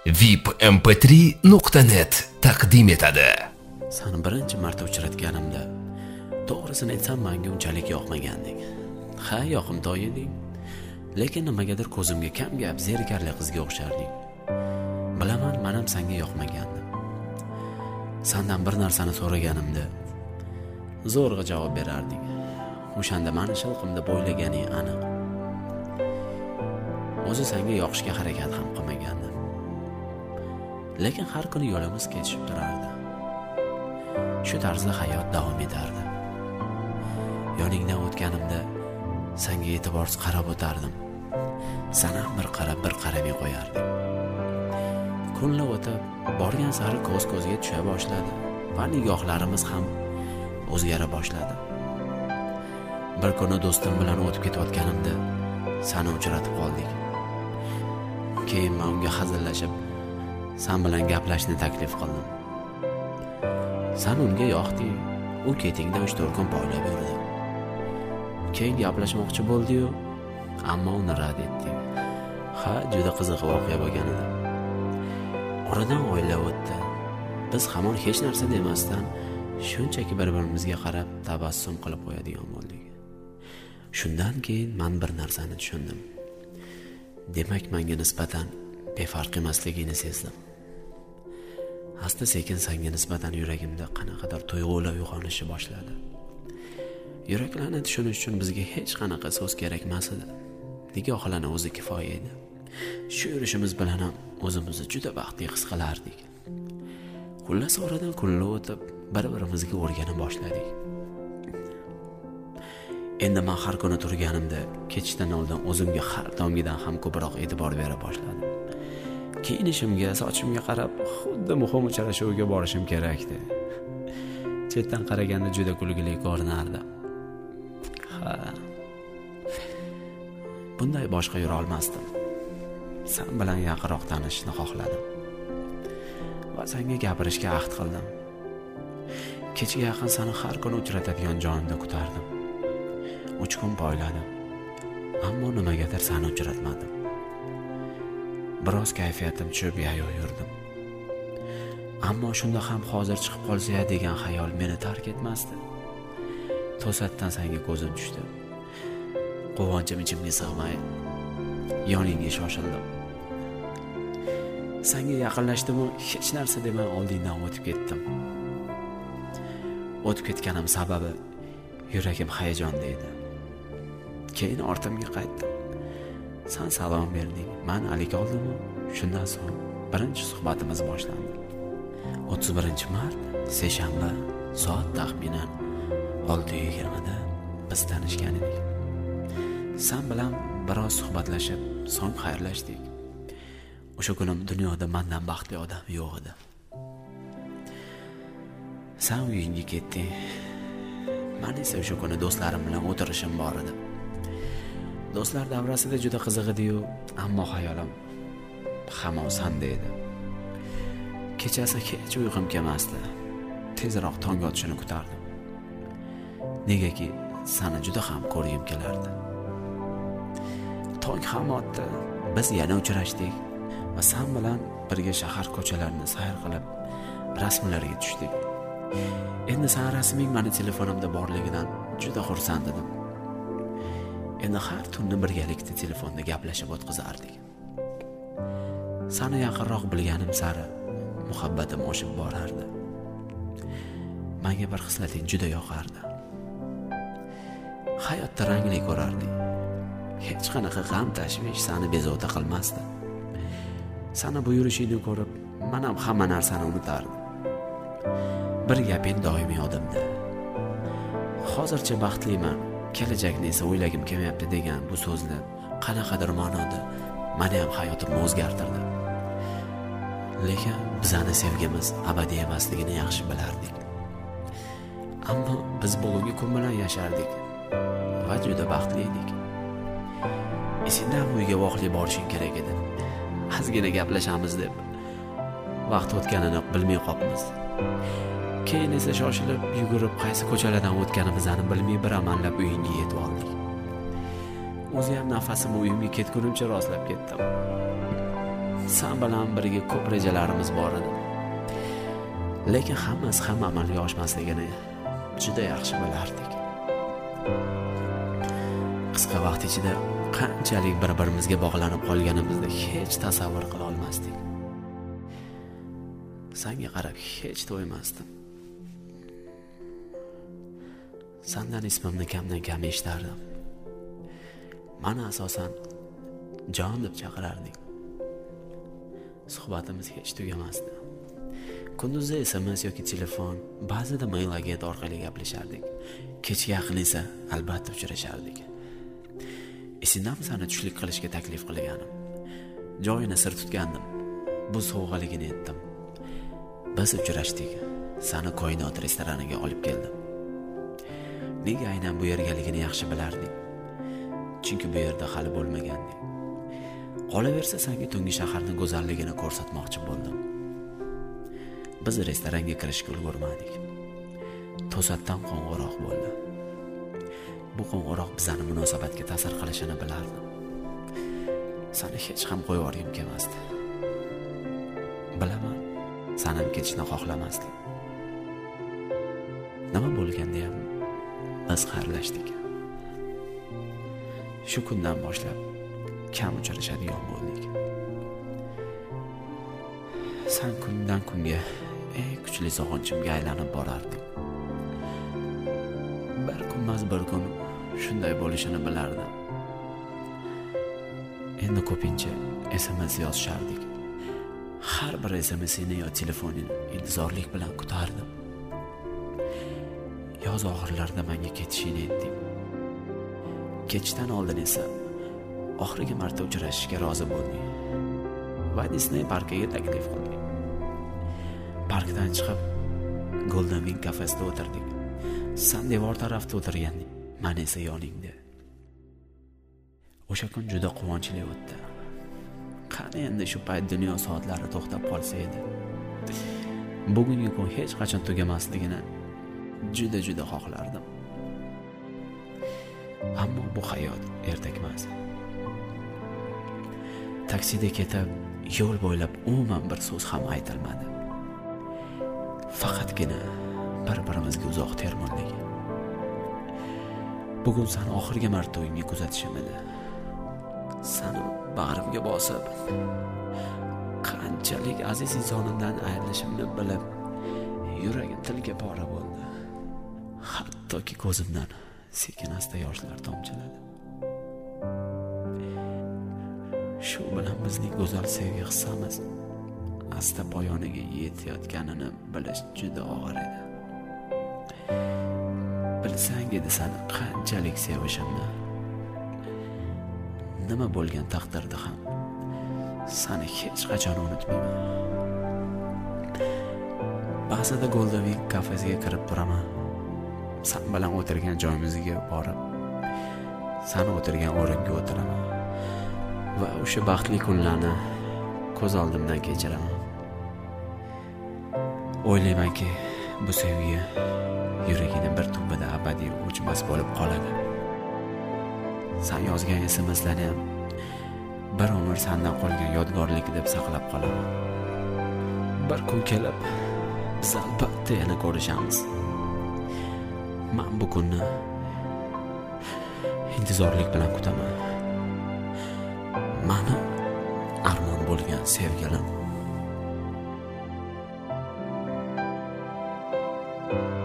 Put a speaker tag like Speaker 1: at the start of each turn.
Speaker 1: vipmp3.net taqdim etadi.
Speaker 2: Seni birinchi marta uchratganimda to'g'risini aytsam menga unchalik yoqmaganding. Ha, yoqimtoy eding, lekin nimagadir ko'zimga kam gap, zerikarli qizga o'xsharding. Bilaman, men ham senga yoqmagandim. Sendan bir narsani so'raganimda zo'rg'a javob berarding. O'shanda meni shilqimda bo'ylaganing aniq. O'zi senga yoqishga harakat ham qilmagandim. Lekin har kuni yo'limiz kesishib turardi. Shu tarzda hayot davom etardi. Yoningdan o'tganimda senga e'tiborsiz qarab o'tardim. Sen ham bir qarab bir qaramay qo'yarding. Kunlar o'tib, borgan sari ko'z-ko'zga tusha boshladi va nigohlarimiz ham o'zgara boshladi. Bir kuni do'stim bilan o'tib ketayotganimda seni uchratib qoldik. Keyin men unga hazillashib, sen bilan gaplashishni taklif qildim. Sen unga yoqding, u ketingda 3-4 kun poylab yurdi. Keyin gaplashmoqchi bo'ldi-yu, ammo uni rad etding. Ha, juda qiziq voqea bo'lgan edi. Oradan oylar o'tdi. Biz hamon hech narsa demasdan shunchaki bir-birimizga qarab tabassum qilib qo'yadigan bo'ldik. Shundan keyin men bir narsani tushundim. Demak, menga nisbatan befarq emasligini sezdim. Asta-sekin senga nisbatan yuragimda qanaqadir tuyg'ular uyg'onishi boshladi. Yuraklarni tushunish uchun bizga hech qanaqa so'z kerak emas edi. Nigohlarning o'zi kifoya edi. Shu yurishimiz bilan ham o'zimizni juda baxtli his qilardik. Xullas, oradan kunlar o'tib, bir-birimizga o'rgana boshladik. Endi men har kuni turganimda ketishdan oldin o'zimga har dongidan ham ko'proq e'tibor bera boshladim. Kiyinishimga, sochimga qarab, xuddi muhim uchrashuvga borishim kerakdi. Chetdan qaraganda juda kulgili ko'rinardi. Ha. Bunday boshqa yura olmasdim. Sen bilan yaqinroq tanishishni xohladim. Va senga gapirishga ahd qildim. Kechga yaqin seni har kuni uchratadigan joyimda kutardim. 3 kun poyladim. Ammo nimagadir seni uchratmadim. Biroz kayfiyatim tushib yayo yurdim. Ammo shunda ham hozir chiqib qolsa degan xayol meni tark etmasdi. To'satdan senga ko'zim tushdi. Quvonchim ichimga sig'may yoningga shoshildim. Senga yaqinlashdim-u, hech narsa demay oldingdan o'tib ketdim. O'tib ketganim sababi yuragim hayajonda edi. Keyin ortimga qaytdim. Sen salom berding, men alik oldim. Shundan so'ng birinchi suhbatimiz boshlandi. 31-mart, seshanba, soat taxminan 6:20 da biz tanishgan edik. Sen bilan biroz suhbatlashib, so'ng xayrlashdik. O'sha kunim dunyoda mendan baxtli odam yo'q edi. Sen uyingga ketding. Men esa o'sha kuni do'stlarim bilan o'tirishim bor edi. Do'stlar davrasida juda qiziq edi-yu, ammo xayolim hamon senda edi. Kechasi hech uyqum kelmasdi. Tezroq tong otishini kutardim. Negaki seni juda ham ko'rgim kelardi. Tong ham otdi. Biz yana uchrashdik va sen bilan birga shahar ko'chalarini sayr qilib, rasmlarga tushdik. Endi sen rasming meni telefonimda borligidan juda xursand edim. Endi har tunni birgalikda telefonda gaplashib o'tkazardik. Seni yaqinroq bilganim sari muhabbatim oshib borardi. Menga bir xislating juda yoqardi. Hayotda rangli ko'rardik. Hech qanaqa g'am tashvish seni bezovta qilmasdi. Seni bu yurishingni ko'rib, men ham hamma narsani unutardim. Bir gaping doimiy yodimda. Hozircha baxtliman, kelajakni esa o'ylagim kelmayapti degan bu so'zlar qanaqadir ma'noda meni ham hayotimni o'zgartirdi. Lekin bizning sevgimiz abadiy emasligini yaxshi bilardik. Ammo biz bugungi kun bilan yashardik va juda baxtli edik. Esingdan uyga voqli borishing kerak edi. Ozgina gaplashamiz deb vaqt o'tganini bilmay qolibmiz. Keyin esa shoshilib yugurib qaysi ko'chalardan o'tganimizni bilmay bir amallab uyingga yetib oldik. O'zi ham nafasimni uyimga ketgunimcha rostlab ketdim. Sen bilan birga ko'p rejalarimiz bor edi. Lekin hammasi ham amalga oshmasligini juda yaxshi bilardik. Qisqa vaqt ichida qanchalik bir-birimizga bog'lanib qolganimizni hech tasavvur qila olmasdik. Senga qarab hech to'ymasdim. Sendan ismimni kamdan kam eshitardim. Mani asosan jon deb chaqirardik. Suhbatimiz hech tugamasdi. Kunduzi SMS yoki telefon, ba'zida mail agent orqali gaplashardik. Kechga yaqin esa albatta uchrashardik. Esimdami seni tushlik qilishga taklif qilganim. Joyini sir tutgandim. Bu sovg'aligini aytdim. Biz uchrashdik. Seni koinot restoraniga olib keldim. Nega aynan bu yergaligini yaxshi bilardik. Chunki bu yerda hali bo'lmagandik. Qolaversa senga tungi shaharning go'zalligini ko'rsatmoqchi bo'ldim. Biz restoranga kirishga ulgurmadik. To'satdan qo'ng'iroq bo'ldi. Bu qo'ng'iroq bizning munosabatga ta'sir qilishini bilardim. Seni hech ham qo'yib yuborgim kelmasdi. Bilaman, sen ham ketishni xohlamasding. Nima bo'lganda ham biz xayrlashdik. Shu kundan boshlab kam uchrashadigan bo'ldik. Sen kundan kunga eng kuchli sog'inchimga aylanib borardik. Bir kun shunday bo'lishini bilardim. Endi ko'pincha SMS yozishardik. Har bir SMS'ini yo telefonini intizorlik bilan kutardim. Yoz oxirlarida menga ketishini aytdim. Ketishdan oldin esa oxirgi marta uchrashishga rozi bo'ldik va Disney parkiga taklif qildik. Parkdan chiqib Golden Wing kafesida o'tirdik. Sen devor tarafda o'tirganding, men esa yoningda. O'sha kun juda quvonchli o'tdi. Qani endi shu payt dunyo soatlari to'xtab qolsa edi. Bugungi kun hech qachon tugamasligini juda xohlardim. Ammo bu hayot ertakmas. Taksida ketib, yo'l bo'ylab umuman bir so'z ham aytilmadi. Faqatgina bir-birimizga uzoq termildik. Bugun seni oxirgi marta uyimga kuzatishim edi. Seni bag'rimga bosib, qanchalik aziz insonimdan ayrilishimni bilib, yuragim tilga pora bo'ldi. Hattoki ko'zimdan sekin-asta yoshlar tomchiladi. Shu bilan bizning go'zal sevgi hissamiz asta poyoniga yetayotganini bilish juda og'ir edi. Bilsang edi seni qanchalik sevishimni. Nima bo'lgan taqdirda ham seni hech qachon unutmayman. Ba'zida Golden Wing kafesiga kirib turaman. Sen bilan o'tirgan joyimizga borib, sen o'tirgan o'ringa o'tiraman va o'sha baxtli kunlarni ko'z oldimdan kechiraman. O'ylaymanki, bu sevgi yuragini bir tubida abadiy o'chmas bo'lib qoladi. Sen yozgan SMS'larni ham bir umr sendan qolgan yodgorlik deb saqlab qolaman. Bir kun kelib biz albatta yana ko'rishamiz. Men bu kunni intizorlik bilan kutaman. Mani armon bo'lgan sevgilim.